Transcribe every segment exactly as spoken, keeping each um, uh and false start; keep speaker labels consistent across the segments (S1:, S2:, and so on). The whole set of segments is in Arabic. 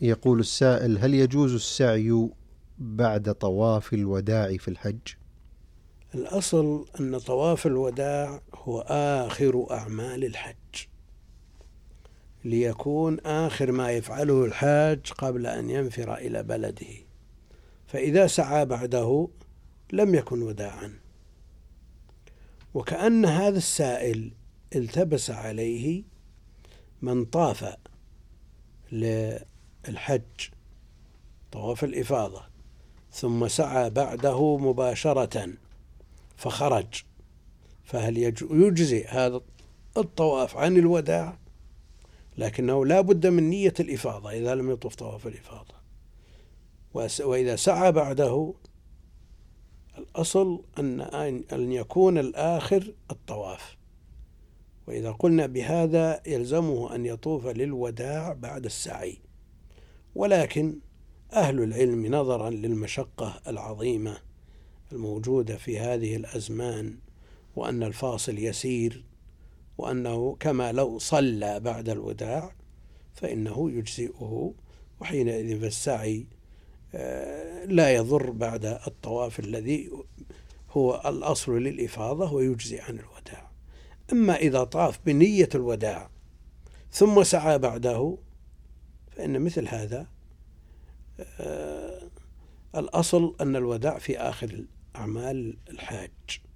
S1: يقول السائل: هل يجوز السعي بعد طواف الوداع في الحج؟
S2: الأصل أن طواف الوداع هو آخر أعمال الحج، ليكون آخر ما يفعله الحاج قبل أن ينفر إلى بلده، فإذا سعى بعده لم يكن وداعا. وكأن هذا السائل التبس عليه من طاف للحج طواف الإفاضة ثم سعى بعده مباشرة فخرج، فهل يجزي هذا الطواف عن الوداع؟ لكنه لا بد من نية الإفاضة إذا لم يطف طواف الإفاضة. وإذا سعى بعده الأصل أن أن يكون الآخر الطواف، وإذا قلنا بهذا يلزمه أن يطوف للوداع بعد السعي. ولكن أهل العلم نظرا للمشقة العظيمة الموجودة في هذه الأزمان، وأن الفاصل يسير، وأنه كما لو صلى بعد الوداع فإنه يجزئه، وحينئذ فالسعي لا يضر بعد الطواف الذي هو الأصل للإفاضة ويجزي عن الوداع. أما إذا طاف بنية الوداع ثم سعى بعده فإن مثل هذا الأصل أن الوداع في آخر أعمال الحاج.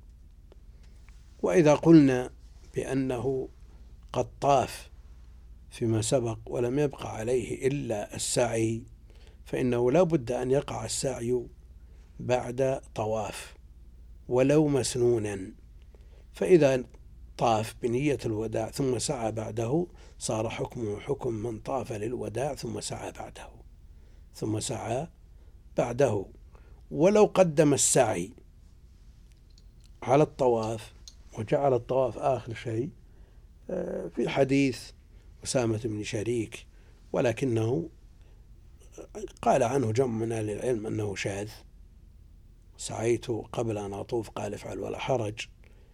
S2: وإذا قلنا بأنه قد طاف فيما سبق ولم يبقى عليه إلا السعي، فإنه لا بد أن يقع السعي بعد طواف ولو مسنونا. فإذا طاف بنية الوداع ثم سعى بعده صار حكمه حكم من طاف للوداع ثم سعى بعده ثم سعى بعده ولو قدم السعي على الطواف وجعل الطواف آخر شيء، في حديث أسامة بن شريك، ولكنه قال عنه جمع من أهل العلم أنه شاذ. سعيت قبل أن أطوف قال افعل ولا حرج،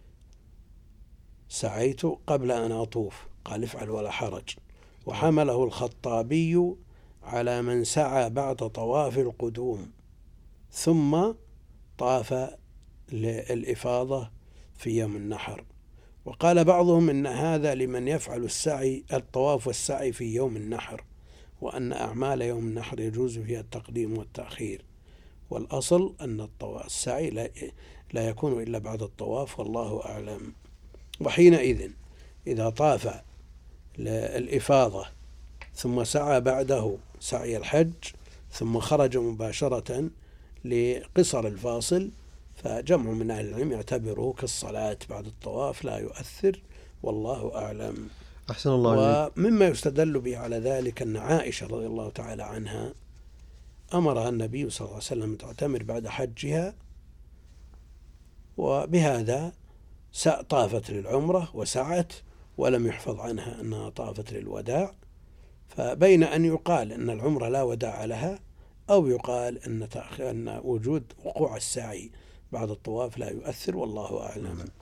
S2: سعيت قبل أن أطوف قال افعل ولا حرج. وحمله الخطابي على من سعى بعد طواف القدوم ثم طاف للإفاضة في يوم النحر. وقال بعضهم إن هذا لمن يفعل السعي الطواف والسعي في يوم النحر، وأن أعمال يوم النحر يجوز فيها التقديم والتأخير. والأصل أن السعي لا يكون إلا بعد الطواف، والله أعلم. وحينئذ إذا طاف للإفاضة ثم سعى بعده سعي الحج ثم خرج مباشرة لقصر الفاصل، فجمع من أهل العلم يعتبره كالصلاة بعد الطواف لا يؤثر، والله أعلم.
S1: أحسن الله.
S2: ومما يستدل به على ذلك أن عائشة رضي الله تعالى عنها أمرها النبي صلى الله عليه وسلم تعتمر بعد حجها، وبهذا طافت للعمرة وسعت ولم يحفظ عنها أنها طافت للوداع. فبين أن يقال أن العمرة لا وداع لها، أو يقال أن, أن وجود وقوع السعي بعد الطواف لا يؤثر، والله أعلم.